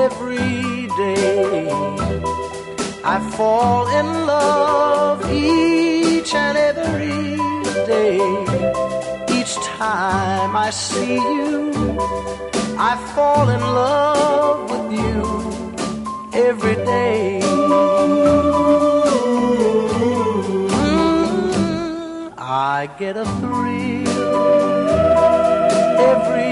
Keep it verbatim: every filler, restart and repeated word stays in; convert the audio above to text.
every day. I fall in love each and every day. Each time I see you, I fall in love with you every day. Mm, I get a thrill every